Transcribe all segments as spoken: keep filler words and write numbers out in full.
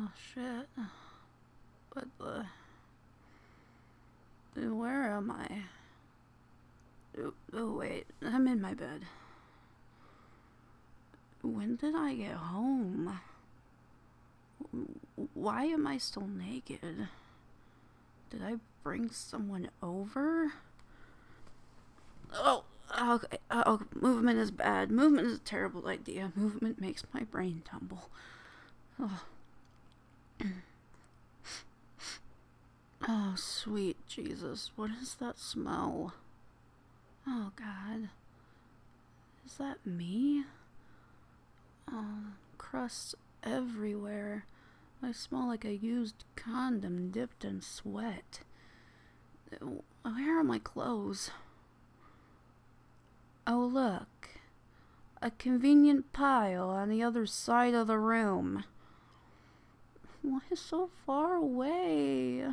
Oh, shit. What the... Where am I? Oh, oh, wait. I'm in my bed. When did I get home? Why am I still naked? Did I bring someone over? Oh, okay. Oh, movement is bad. Movement is a terrible idea. Movement makes my brain tumble. Oh. Oh, sweet Jesus. What is that smell? Oh, God. Is that me? Oh, crust everywhere. I smell like a used condom dipped in sweat. Where are my clothes? Oh, look. A convenient pile on the other side of the room. Why so far away?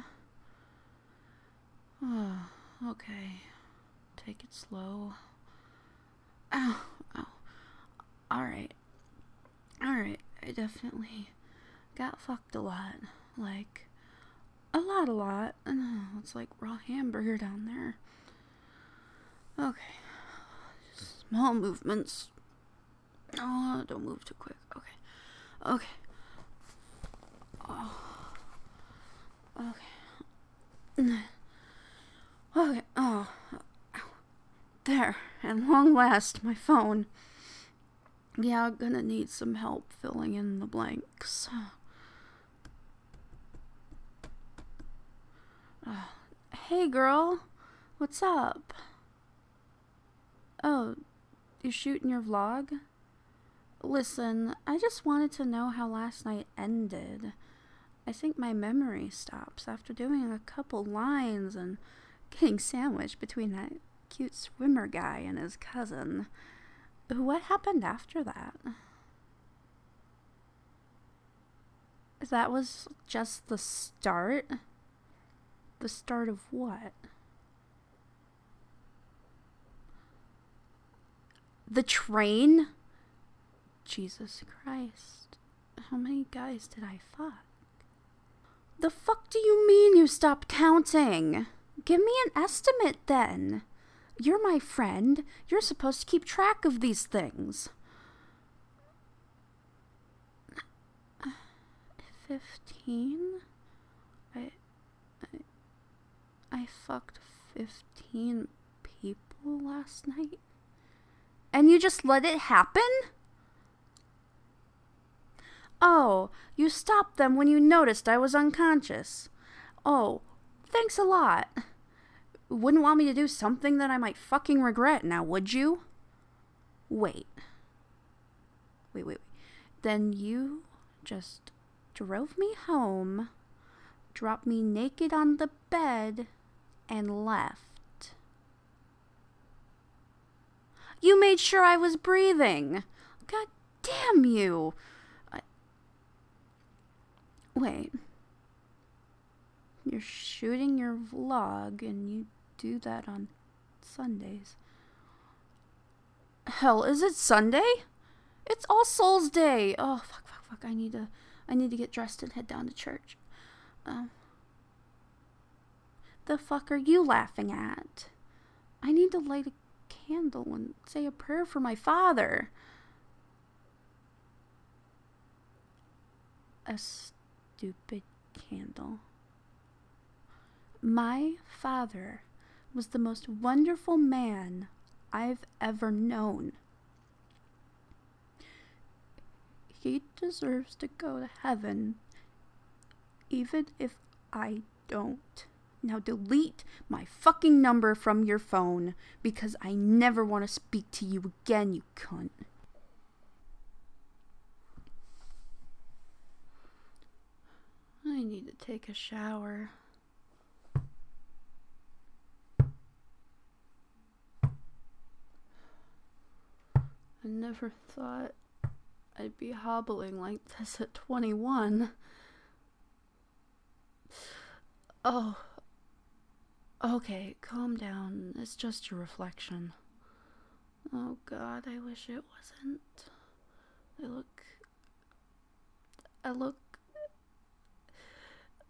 Oh, okay. Take it slow. Ow, ow. Alright. Alright, I definitely got fucked a lot. Like, a lot, a lot. It's like raw hamburger down there. Okay. Small movements. Oh, don't move too quick. Okay. Okay. Oh. Okay. Okay. Oh. There. At long last, my phone. Yeah, I'm gonna need some help filling in the blanks. Oh. Hey, girl. What's up? Oh, you shooting your vlog? Listen, I just wanted to know how last night ended. I think my memory stops after doing a couple lines and getting sandwiched between that cute swimmer guy and his cousin. What happened after that? That was just the start? The start of what? The train? Jesus Christ. How many guys did I fuck? The fuck do you mean you stopped counting? Give me an estimate then. You're my friend. You're supposed to keep track of these things. Fifteen? I, I, I fucked fifteen people last night? And you just let it happen? Oh, you stopped them when you noticed I was unconscious. Oh, thanks a lot. Wouldn't want me to do something that I might fucking regret now, would you? Wait. Wait, wait, wait. Then you just drove me home, dropped me naked on the bed, and left. You made sure I was breathing. God damn you. I... Wait. You're shooting your vlog and you do that on Sundays. Hell, is it Sunday? It's All Souls Day. Oh, fuck, fuck, fuck. I need to, I need to get dressed and head down to church. Um, the fuck are you laughing at? I need to light a candle and say a prayer for my father. A stupid candle. My father was the most wonderful man I've ever known. He deserves to go to heaven, even if I don't. Now delete my fucking number from your phone, because I never want to speak to you again, you cunt. I need to take a shower. I never thought I'd be hobbling like this at twenty-one. Oh. Okay, calm down. It's just your reflection. Oh God, I wish it wasn't. I look... I look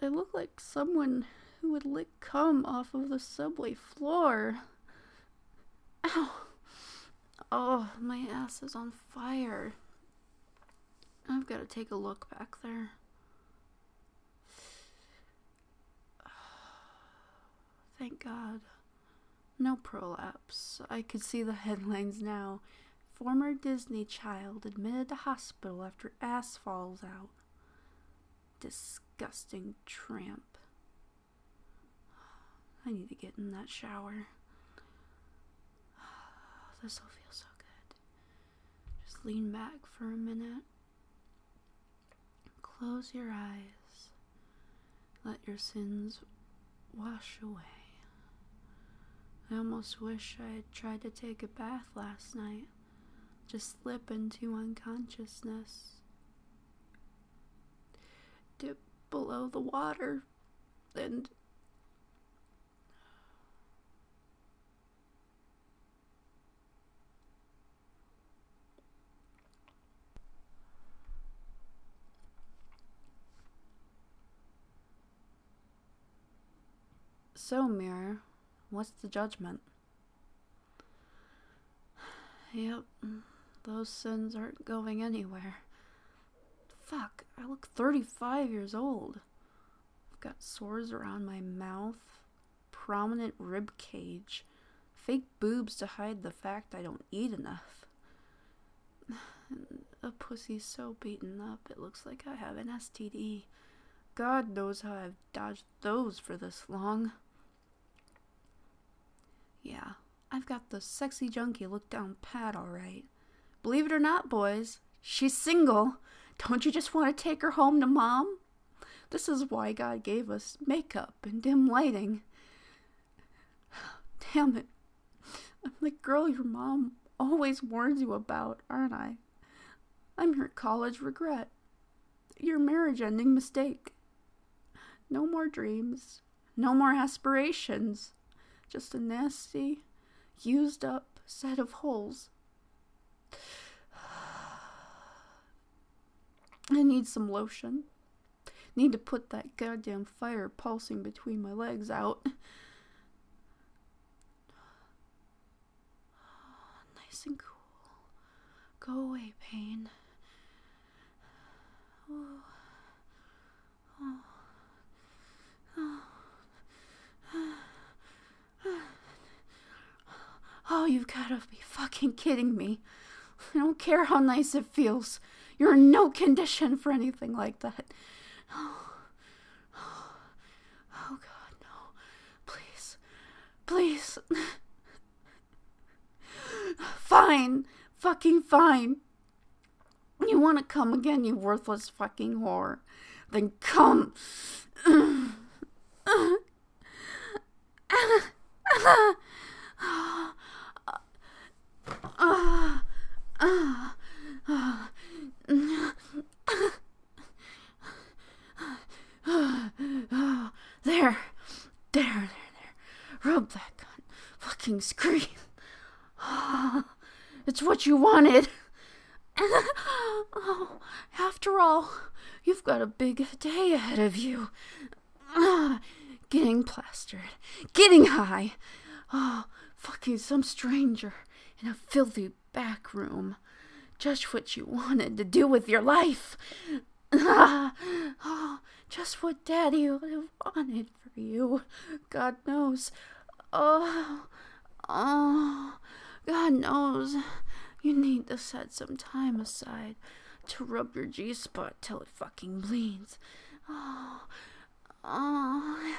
I look like someone who would lick cum off of the subway floor. Ow! Oh, my ass is on fire. I've got to take a look back there. Thank God. No prolapse. I could see the headlines now. Former Disney child admitted to hospital after ass falls out. Disgusting tramp. I need to get in that shower. This will feel so good. Just lean back for a minute. Close your eyes. Let your sins wash away. I almost wish I had tried to take a bath last night. Just slip into unconsciousness. Dip below the water and so, Mirror, what's the judgment? Yep, those sins aren't going anywhere. Fuck, I look thirty-five years old. I've got sores around my mouth, prominent rib cage, fake boobs to hide the fact I don't eat enough. A pussy's so beaten up it looks like I have an S T D. God knows how I've dodged those for this long. Yeah, I've got the sexy junkie look down pat alright. Believe it or not, boys, she's single. Don't you just want to take her home to Mom? This is why God gave us makeup and dim lighting. Damn it. I'm the girl your mom always warns you about, aren't I? I'm your college regret. Your marriage-ending mistake. No more dreams. No more aspirations. Just a nasty, used-up set of holes. I need some lotion. Need to put that goddamn fire pulsing between my legs out. Nice and cool. Go away, pain. Oh. Oh. Oh, you've gotta be fucking kidding me. I don't care how nice it feels. You're in no condition for anything like that. Oh, oh, oh God, no. Please. Please. Fine. Fucking fine. You want to come again, you worthless fucking whore? Then come. There, there, there, there. Rub that gun. Fucking scream. It's what you wanted. Oh, after all, you've got a big day ahead of you. Getting plastered, getting high. Oh, fucking some stranger in a filthy back room. Just what you wanted to do with your life. Oh, just what Daddy would have wanted for you. God knows. Oh, oh, God knows. You need to set some time aside to rub your G-spot till it fucking bleeds. Oh, oh.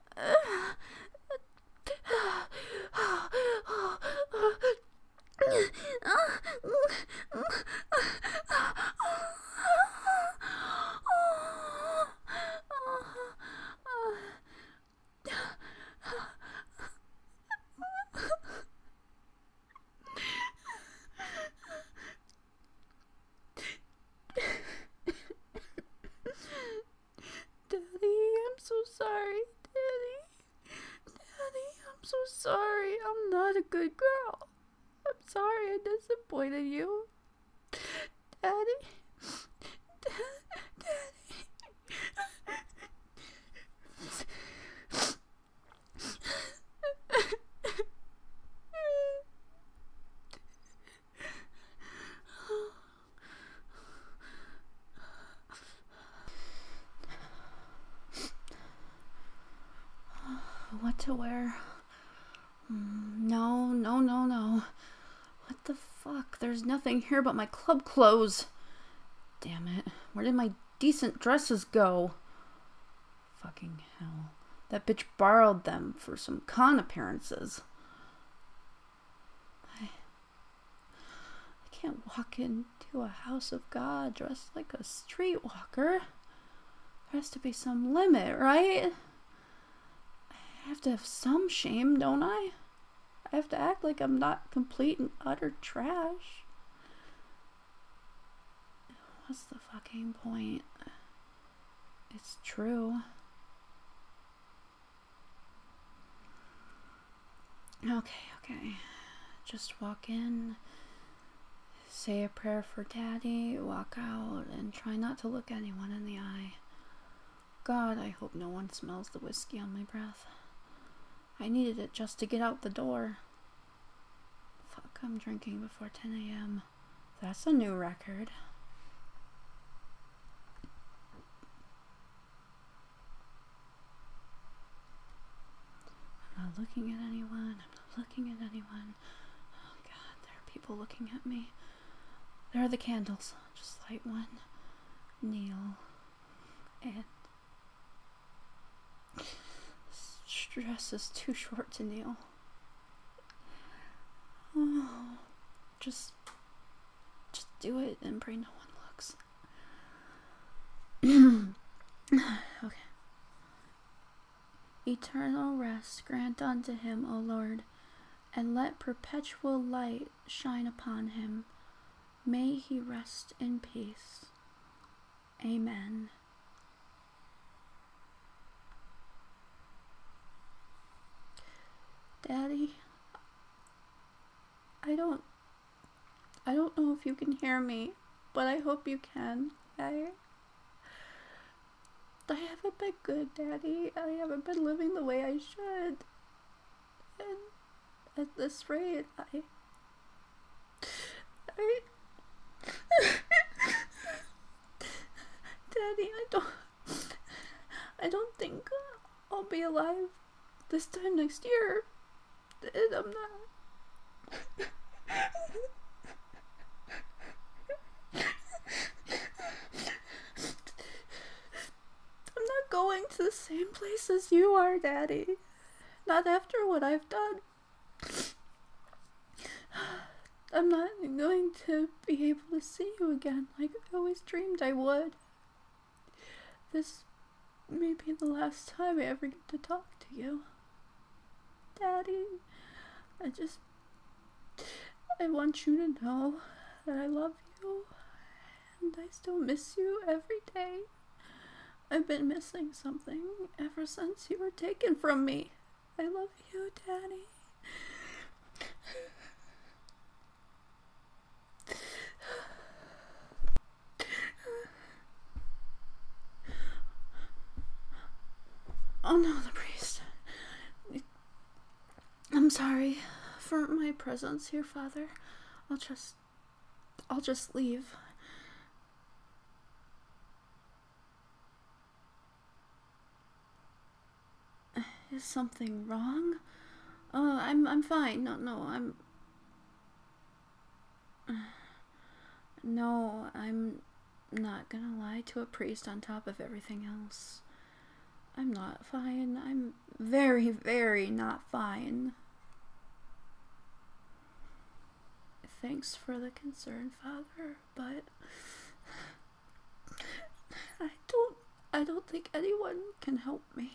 Sorry, Daddy. Daddy, I'm so sorry. I'm not a good girl. I'm sorry I disappointed you. Daddy. Daddy. to wear. No, no, no, no. What the fuck? There's nothing here but my club clothes. Damn it. Where did my decent dresses go? Fucking hell. That bitch borrowed them for some con appearances. I, I can't walk into a house of God dressed like a streetwalker. There has to be some limit, right? I have to have some shame, don't I? I have to act like I'm not complete and utter trash. What's the fucking point? It's true. Okay, okay. Just walk in, say a prayer for Daddy, walk out, and try not to look anyone in the eye. God, I hope no one smells the whiskey on my breath. I needed it just to get out the door. Fuck, I'm drinking before ten a.m. That's a new record. I'm not looking at anyone. I'm not looking at anyone. Oh God, there are people looking at me. There are the candles. Just light one. Kneel. And... this dress is too short to kneel. Oh, just... just do it and pray no one looks. Okay. Eternal rest grant unto him, O Lord, and let perpetual light shine upon him. May he rest in peace. Amen. Daddy, I don't I don't know if you can hear me, but I hope you can. I I haven't been good, Daddy. I haven't been living the way I should. And at this rate, I... I... Daddy, I don't... I don't think I'll be alive this time next year. And I'm not... going to the same place as you are, Daddy. Not after what I've done. I'm not going to be able to see you again like I always dreamed I would. This may be the last time I ever get to talk to you. Daddy, I just... I want you to know that I love you, and I still miss you every day. I've been missing something ever since you were taken from me. I love you, Daddy. Oh no, the priest. I'm sorry for my presence here, Father. I'll just... I'll just leave. Is something wrong? Oh, I'm I'm fine. No, no, I'm... No, I'm not gonna lie to a priest on top of everything else. I'm not fine. I'm very, very not fine. Thanks for the concern, Father, but... I don't... I don't think anyone can help me.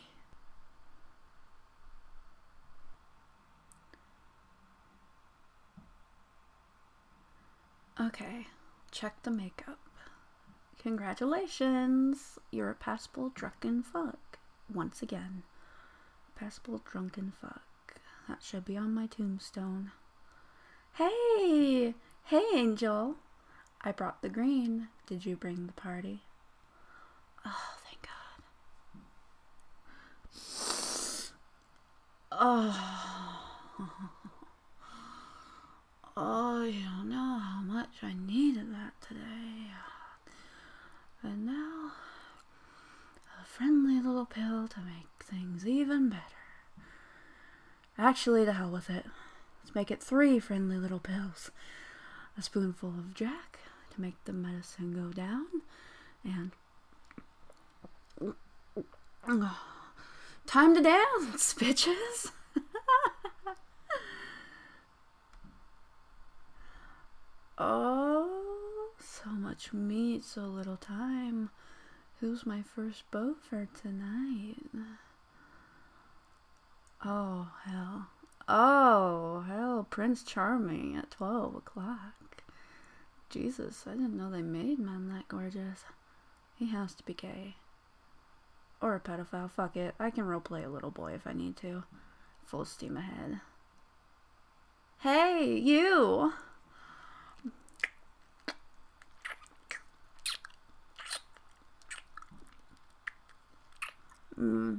Okay, check the makeup. Congratulations! You're a passable drunken fuck. Once again. Passable drunken fuck. That should be on my tombstone. Hey! Hey, Angel! I brought the green. Did you bring the party? Oh, thank God. Oh... Oh, you don't know how much I needed that today. And now, a friendly little pill to make things even better. Actually, to hell with it. Let's make it three friendly little pills. A spoonful of Jack to make the medicine go down, and oh, time to dance, bitches. Oh, so much meat, so little time. Who's my first beau for tonight? Oh, hell. Oh, hell, Prince Charming at twelve o'clock. Jesus, I didn't know they made men that gorgeous. He has to be gay. Or a pedophile, fuck it. I can roleplay a little boy if I need to. Full steam ahead. Hey, you! Mm.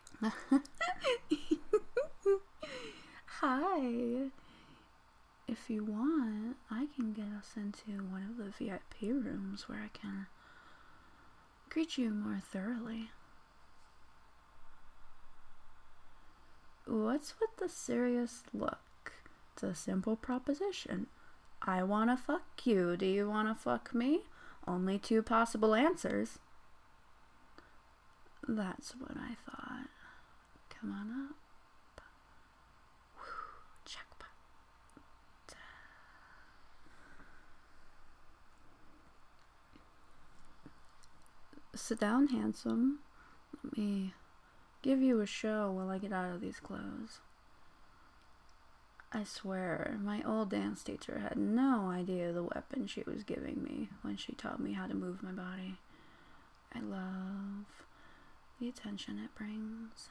Hi. If you want, I can get us into one of the V I P rooms where I can greet you more thoroughly. What's with the serious look? It's a simple proposition. I wanna fuck you. Do you wanna fuck me? Only two possible answers. That's what I thought. Come on up. Jackpot. Sit down, handsome. Let me give you a show while I get out of these clothes. I swear, my old dance teacher had no idea the weapon she was giving me when she taught me how to move my body. I love the attention it brings.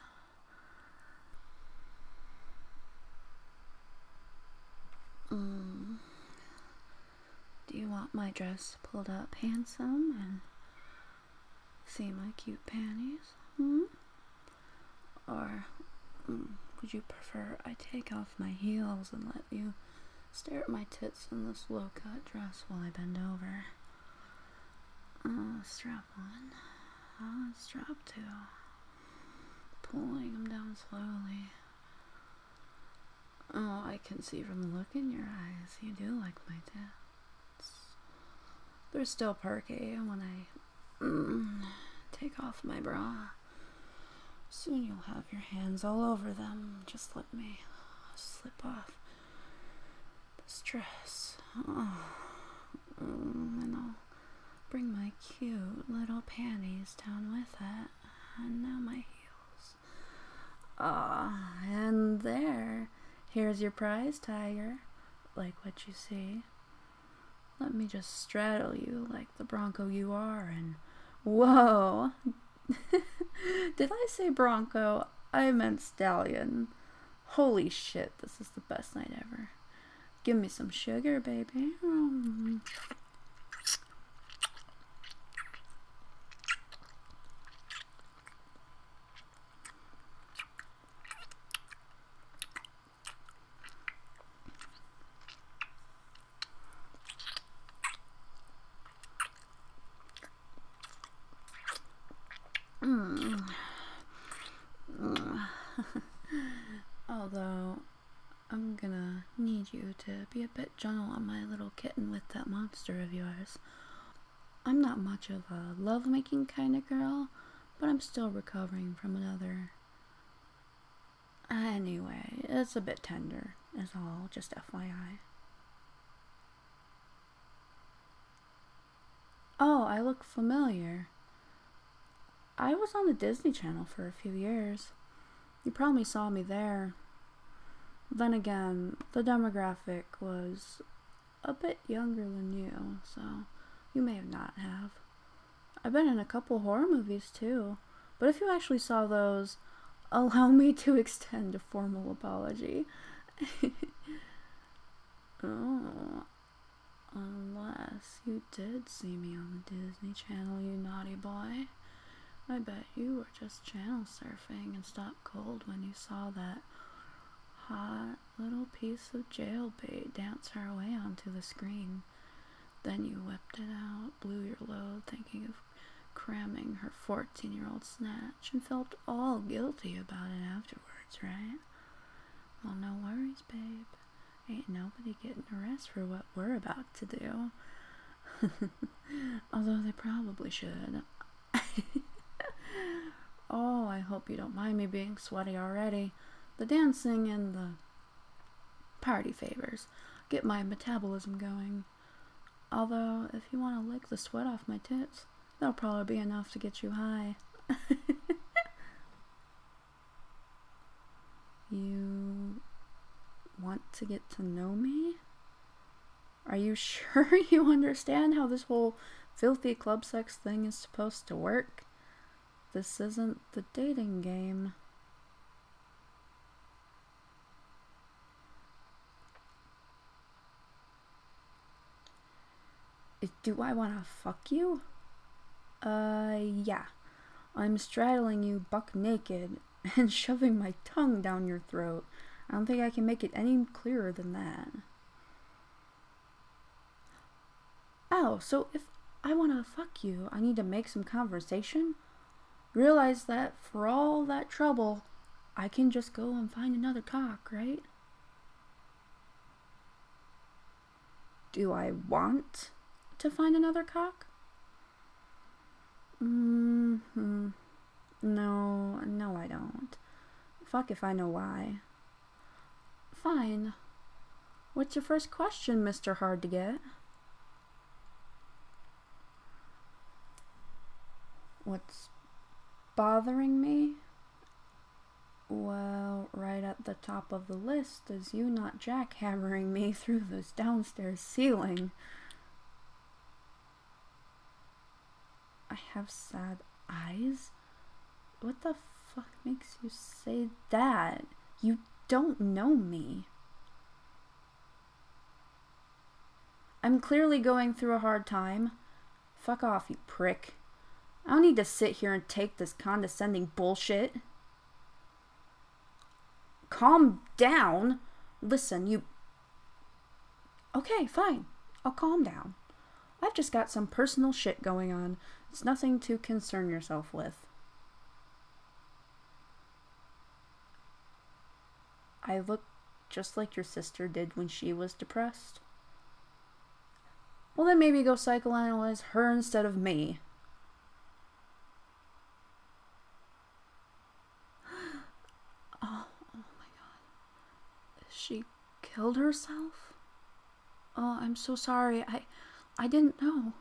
Mm. Do you want my dress pulled up, handsome, and see my cute panties? Hmm? Or mm, would you prefer I take off my heels and let you stare at my tits in this low-cut dress while I bend over? Uh, strap on. Uh, strap two. Pulling them down slowly. Oh, I can see from the look in your eyes you do like my tits. They're still perky when I mm, take off my bra. Soon you'll have your hands all over them. Just let me slip off this dress. Oh, mm, and I'll bring my cute little panties down with it. And now my heels. Ah, oh, and there. Here's your prize, tiger. Like what you see. Let me just straddle you like the bronco you are, and whoa. Did I say bronco? I meant stallion. Holy shit, this is the best night ever. Give me some sugar, baby. Mm. Mm. Mm. Although, I'm gonna need you to be a bit gentle on my little kitten with that monster of yours. I'm not much of a lovemaking kind of girl, but I'm still recovering from another. Anyway, it's a bit tender, is all, just F Y I. Oh, I look familiar. I was on the Disney Channel for a few years. You probably saw me there. Then again, the demographic was a bit younger than you, so you may not have. I've been in a couple horror movies too, but if you actually saw those, allow me to extend a formal apology. Oh, unless you did see me on the Disney Channel, you naughty boy. I bet you were just channel surfing and stopped cold when you saw that hot little piece of jailbait dance her way onto the screen. Then you whipped it out, blew your load, thinking of cramming her fourteen-year-old snatch, and felt all guilty about it afterwards, right? Well, no worries, babe. Ain't nobody getting arrested for what we're about to do. Although they probably should. Oh, I hope you don't mind me being sweaty already. The dancing and the party favors get my metabolism going. Although, if you want to lick the sweat off my tits, that'll probably be enough to get you high. You want to get to know me? Are you sure you understand how this whole filthy club sex thing is supposed to work? This isn't the dating game. Do I want to fuck you? Uh, yeah. I'm straddling you buck naked and shoving my tongue down your throat. I don't think I can make it any clearer than that. Oh, so if I want to fuck you, I need to make some conversation? Realize that for all that trouble, I can just go and find another cock, right? Do I want to find another cock? Mm-hmm. No, no I don't. Fuck if I know why. Fine. What's your first question, Mister Hard to Get? What's bothering me? Well, right at the top of the list is you not jackhammering me through this downstairs ceiling. I have sad eyes? What the fuck makes you say that? You don't know me. I'm clearly going through a hard time. Fuck off, you prick. I don't need to sit here and take this condescending bullshit. Calm down. Listen, you... Okay, fine. I'll calm down. I've just got some personal shit going on. It's nothing to concern yourself with. I look just like your sister did when she was depressed. Well, then maybe go psychoanalyze her instead of me. Oh, oh my god. She killed herself? Oh, I'm so sorry. I I didn't know.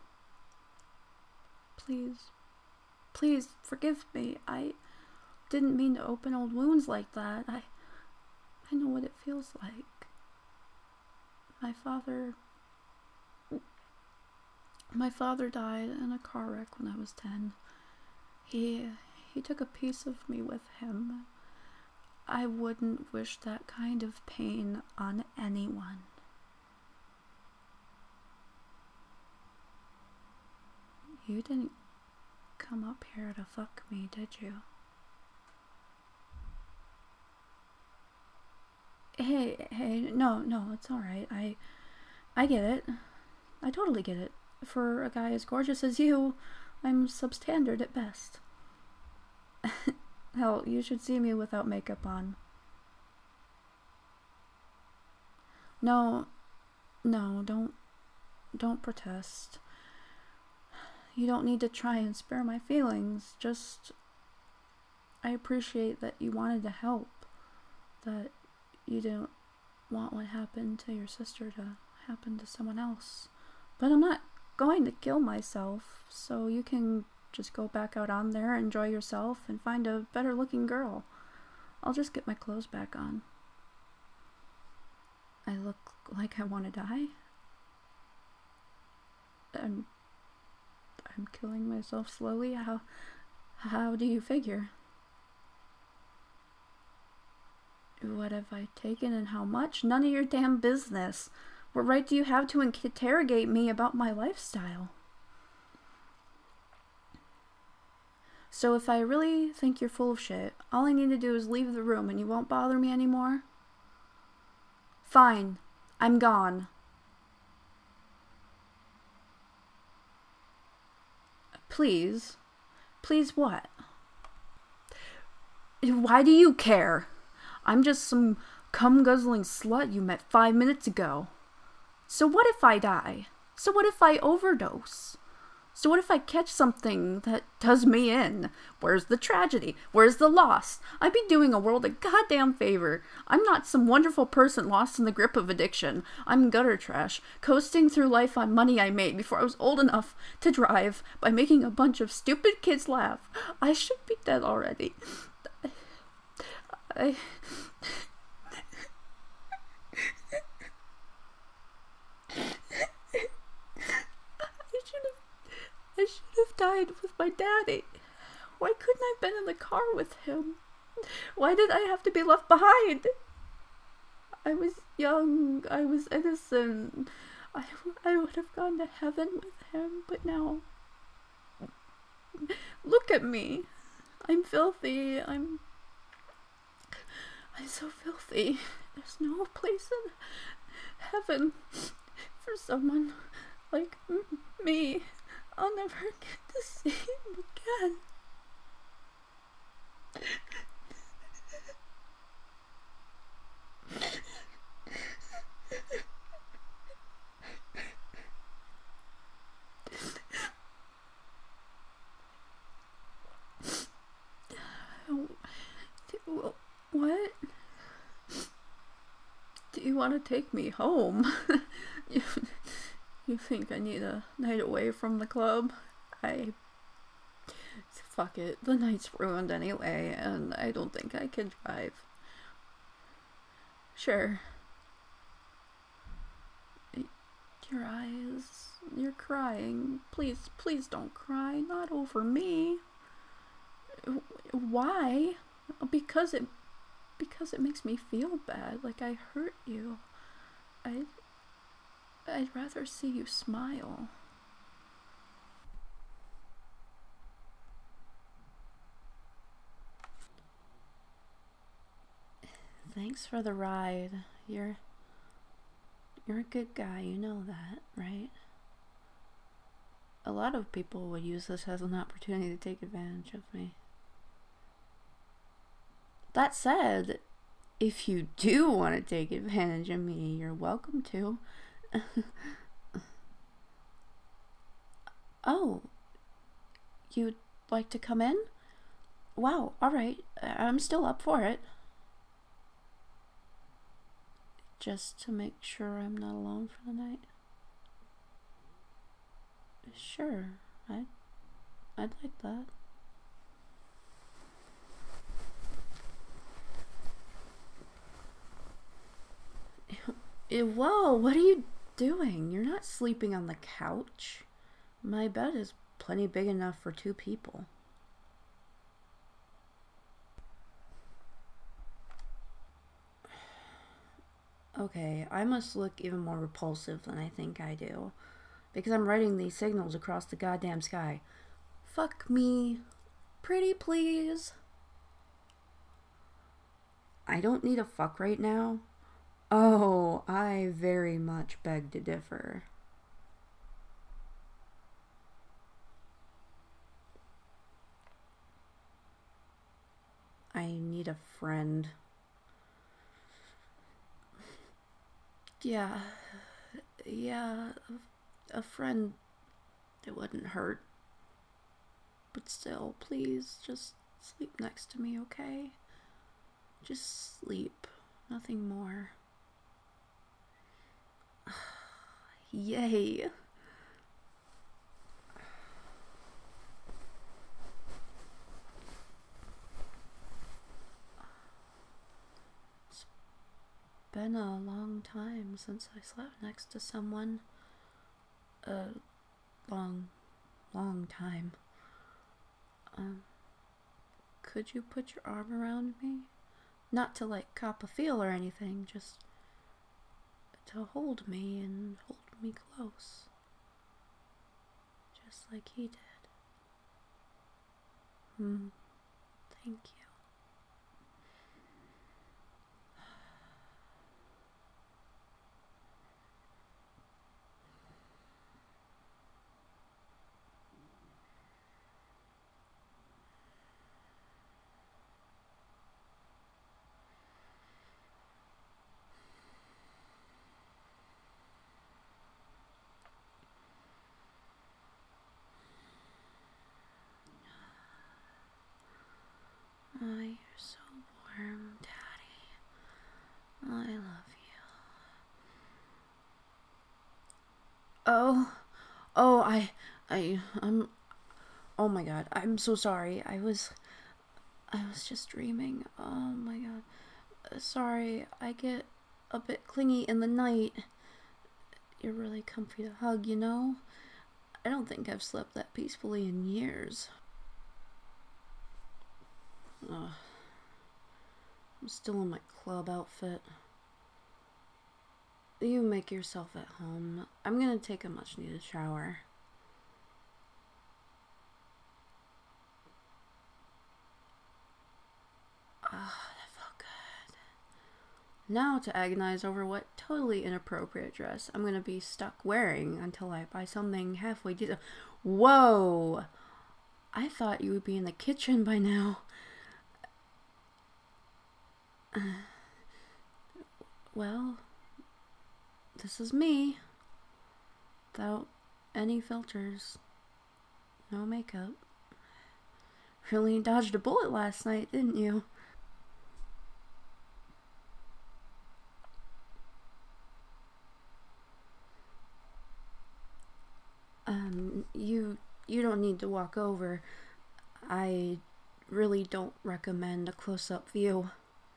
Please. Please forgive me. I didn't mean to open old wounds like that. I I know what it feels like. My father My father died in a car wreck when I was ten. He he took a piece of me with him. I wouldn't wish that kind of pain on anyone. You didn't come up here to fuck me, did you? Hey, hey, no, no, it's alright. I I get it. I totally get it. For a guy as gorgeous as you, I'm substandard at best. Hell, you should see me without makeup on. No, no, don't, don't protest. You don't need to try and spare my feelings. Just, I appreciate that you wanted to help. That you didn't want what happened to your sister to happen to someone else. But I'm not going to kill myself, so you can just go back out on there, enjoy yourself, and find a better looking girl. I'll just get my clothes back on. I look like I want to die? I'm, I'm killing myself slowly? How, how do you figure? What have I taken and how much? None of your damn business. What right do you have to interrogate me about my lifestyle? So if I really think you're full of shit, all I need to do is leave the room and you won't bother me anymore? Fine. I'm gone. Please? Please what? Why do you care? I'm just some cum guzzling slut you met five minutes ago. So what if I die? So what if I overdose? So what if I catch something that does me in? Where's the tragedy? Where's the loss? I'd be doing a world a goddamn favor. I'm not some wonderful person lost in the grip of addiction. I'm gutter trash, coasting through life on money I made before I was old enough to drive by making a bunch of stupid kids laugh. I should be dead already. I... I should have died with my daddy. Why couldn't I have been in the car with him? Why did I have to be left behind? I was young. I was innocent. I, I would have gone to heaven with him, but now... Look at me. I'm filthy. I'm... I'm so filthy. There's no place in heaven for someone like me. I'll never get to see him again. What? Do you want to take me home? you, you think I need a night away from the club? I... Fuck it. The night's ruined anyway, and I don't think I can drive. Sure. Your eyes... You're crying. Please, please don't cry. Not over me. Why? Because it... Because it makes me feel bad, like I hurt you. I... I'd rather see you smile. Thanks for the ride. You're... You're a good guy, you know that, right? A lot of people would use this as an opportunity to take advantage of me. That said, if you do want to take advantage of me, you're welcome to. Oh, you'd like to come in? Wow, alright, I'm still up for it. Just to make sure I'm not alone for the night. Sure, I'd, I'd like that. Whoa, what are you doing? You're not sleeping on the couch. My bed is plenty big enough for two people. Okay, I must look even more repulsive than I think I do. Because I'm writing these signals across the goddamn sky. Fuck me. Pretty please. I don't need a fuck right now. Oh, I very much beg to differ. I need a friend. Yeah, yeah, a, a friend that wouldn't hurt. But still, please, just sleep next to me, okay? Just sleep, nothing more. Yay. It's been a long time since I slept next to someone. A long, long time. Um, could you put your arm around me? Not to like cop a feel or anything, just to hold me and hold me close. Just like he did. Hmm. Thank you. Oh, oh, I, I, I'm, oh my god, I'm so sorry. I was, I was just dreaming. Oh my god. Uh, Sorry, I get a bit clingy in the night. You're really comfy to hug, you know? I don't think I've slept that peacefully in years. Ugh. I'm still in my club outfit. You make yourself at home. I'm gonna take a much needed shower. Ah, oh, that felt good. Now to agonize over what totally inappropriate dress I'm gonna be stuck wearing until I buy something halfway decent. Whoa! I thought you would be in the kitchen by now. Uh, well, this is me. Without any filters. No makeup. Really dodged a bullet last night, didn't you? Um, you you don't need to walk over. I really don't recommend a close-up view.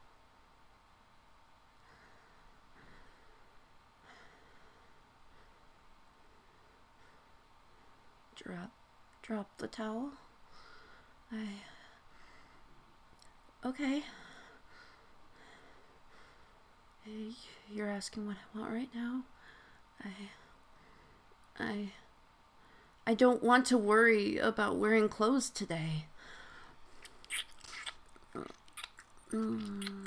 Drop drop the towel. I Okay. You're asking what I want right now? I I I don't want to worry about wearing clothes today. Mm.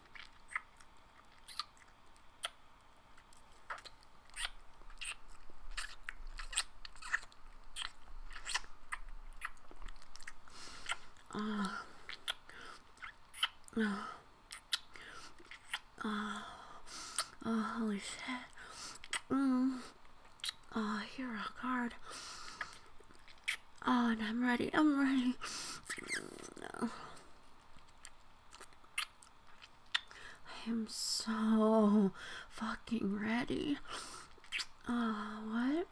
Uh, uh, uh, oh, holy shit. Mm. Oh, you're rock hard. Oh, and I'm ready. I'm ready. I am so fucking ready. Oh, what?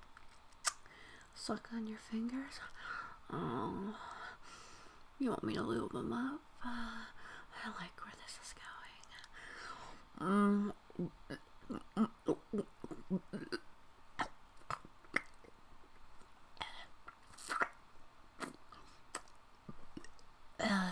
Suck on your fingers? Oh, you want me to lube them up? Uh, I like where this is going. Mm. Uh.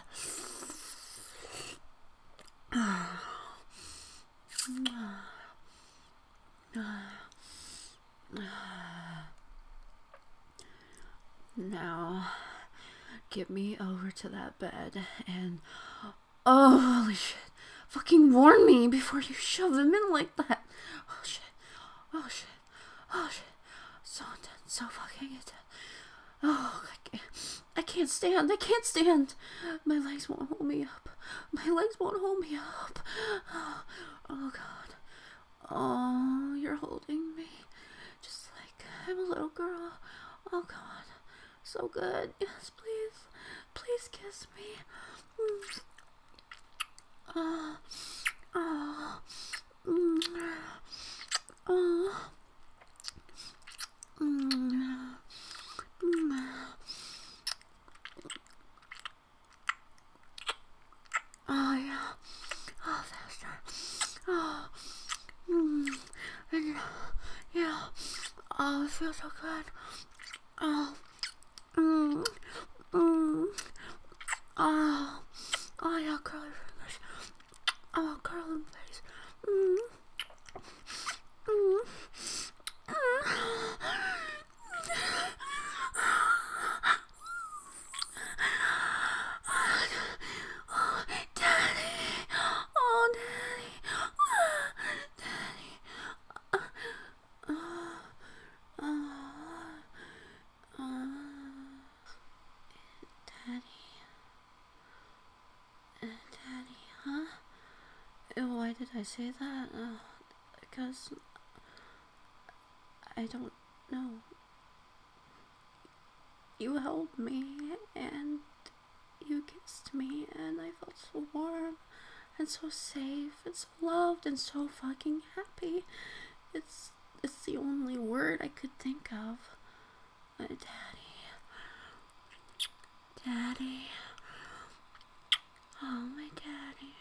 Now, get me over to that bed and... Oh, holy shit. Fucking warn me before you shove them in like that. Oh shit. Oh shit. Oh shit. So intense. So fucking intense. Oh, I can't, I can't stand. I can't stand. My legs won't hold me up. My legs won't hold me up. Oh, oh god. Oh, you're holding me. Just like I'm a little girl. Oh god. So good. Yes, please. Please kiss me. Mm. Oh. Oh. Mm. Oh. Mm. Mm. Oh yeah. Oh, faster. Oh. Mm. And, yeah. Oh, it feels so good. Oh. Mm. Mm. Oh. Oh yeah, curly fingers. Oh, curly face. Mm. Mm. Mm. Oh, Daddy. Oh, Daddy. Daddy. Uh, uh, uh, uh, Daddy. Uh, Daddy, huh? Uh, Why did I say that? Uh, because I don't know. You held me and you kissed me and I felt so warm and so safe and so loved and so fucking happy. It's it's the only word word I could think of. Uh, Daddy. Daddy. Oh, my daddy.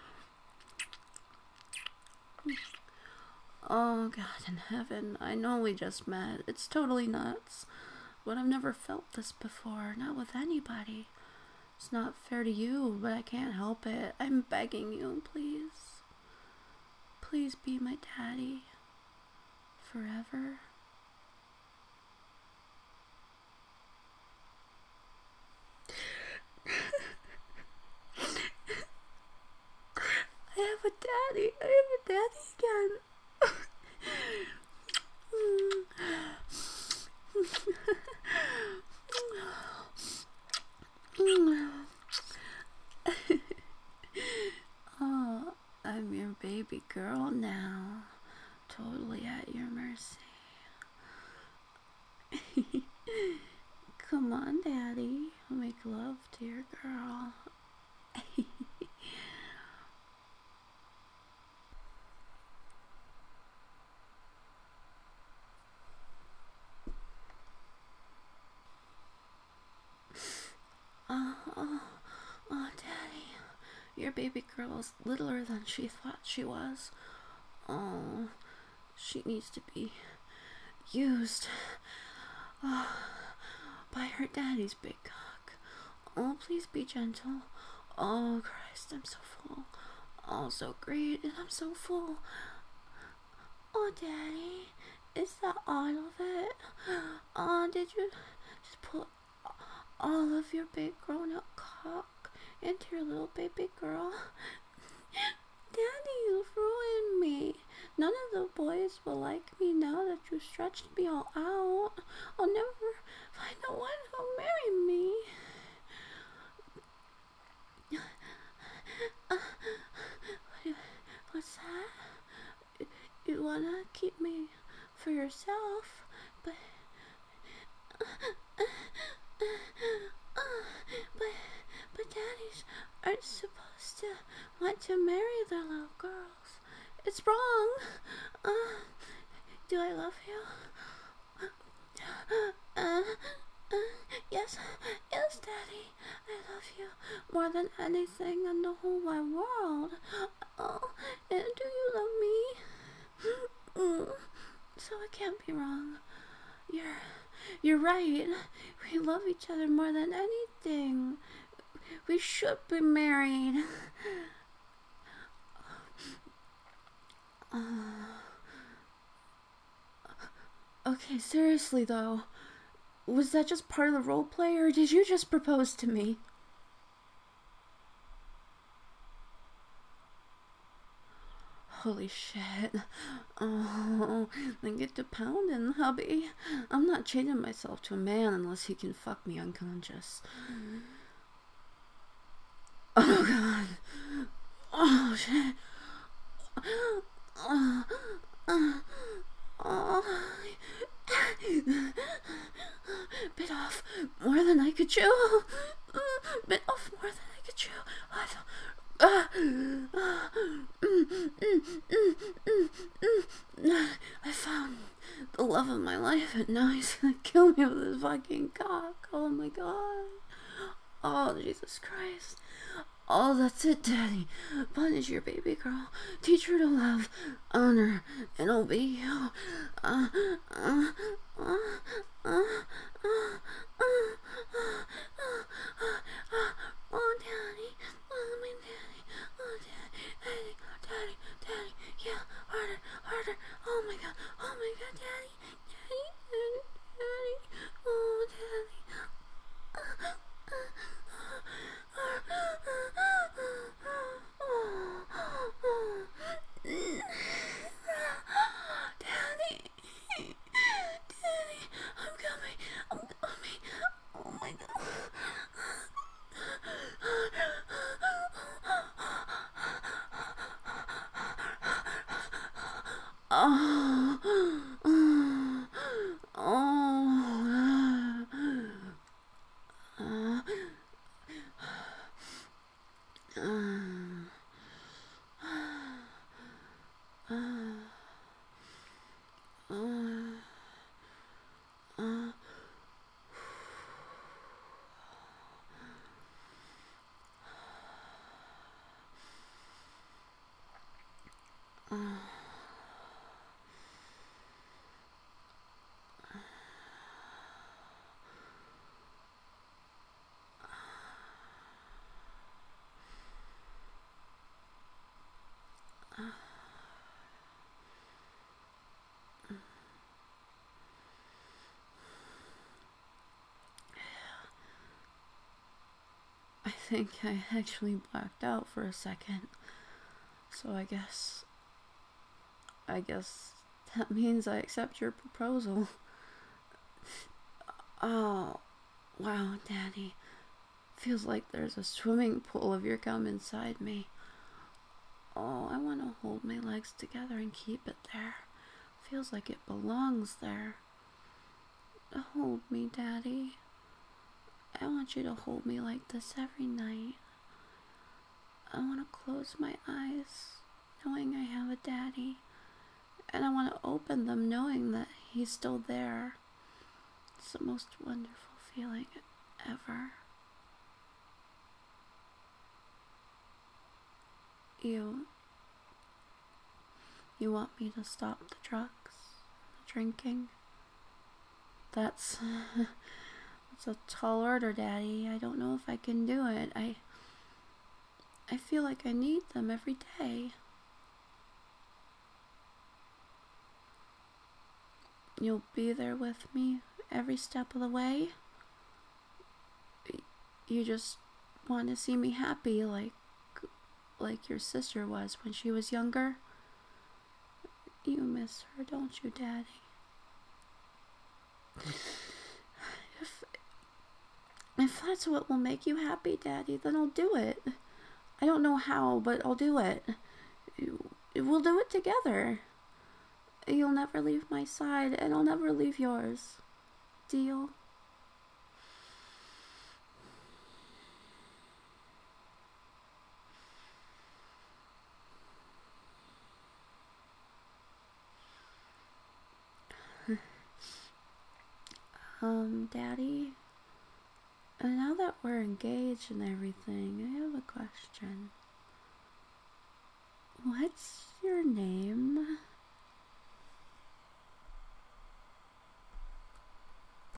Oh, God in heaven. I know we just met. It's totally nuts. But I've never felt this before. Not with anybody. It's not fair to you, but I can't help it. I'm begging you, please. Please be my daddy. Forever. I have a daddy. I have a daddy again. Oh, I'm your baby girl now. Totally at your mercy. Come on, Daddy. Make love to your girl. Oh, oh, oh, Daddy. Your baby girl is littler than she thought she was. Oh, she needs to be used oh, by her daddy's big cock. Oh, please be gentle. Oh, Christ, I'm so full. Oh, so great, and I'm so full. Oh, Daddy, is that all of it? Oh, did you just put all of your big grown-up cock into your little baby girl? Daddy, you've ruined me. None of the boys will like me now that you stretched me all out. I'll never find the one who'll marry me. Uh, what, what's that? You wanna keep me for yourself, but... Uh, uh, but, but daddies aren't supposed to want to marry their little girls. It's wrong. Uh, do I love you? Uh, uh, yes, yes, Daddy. I love you more than anything in the whole wide world. Oh, and do you love me? Mm, so it can't be wrong. You're, you're right. We love each other more than anything. We should be married. Uh, okay, seriously though, was that just part of the role play, or did you just propose to me? Holy shit. Oh, then get to pounding, hubby. I'm not changing myself to a man unless he can fuck me unconscious. Oh god. Oh shit. Oh, oh, oh. Bit off more than I could chew. Bit off more than I could chew. I feel, uh, uh, mm, mm, mm, mm, mm. I found the love of my life, and now he's gonna kill me with his fucking cock. Oh my god. Oh, Jesus Christ. Oh, that's it, Daddy. Punish your baby girl. Teach her to love, honor, and obey you. Uh, uh, uh, uh, uh, uh, uh, uh, oh, Daddy. Oh, my Daddy. Oh, Daddy. Daddy. Daddy. Daddy. Yeah. Harder. Harder. Oh, my God. Oh, my God, Daddy. Daddy. Daddy. Daddy. Oh, Daddy. Uh, uh, Daddy, Daddy, I'm coming, think I actually blacked out for a second. So I guess... I guess that means I accept your proposal. Oh, wow, Daddy. Feels like there's a swimming pool of your gum inside me. Oh, I want to hold my legs together and keep it there. Feels like it belongs there. Hold me, Daddy. I want you to hold me like this every night. I want to close my eyes, knowing I have a daddy. And I want to open them knowing that he's still there. It's the most wonderful feeling ever. You... You want me to stop the drugs, the drinking? That's... It's a tall order, Daddy. I don't know if I can do it. I... I feel like I need them every day. You'll be there with me every step of the way? You just want to see me happy like... like your sister was when she was younger? You miss her, don't you, Daddy? If... If that's what will make you happy, Daddy, then I'll do it. I don't know how, but I'll do it. We'll do it together. You'll never leave my side, and I'll never leave yours. Deal? um, Daddy? And now that we're engaged and everything, I have a question. What's your name?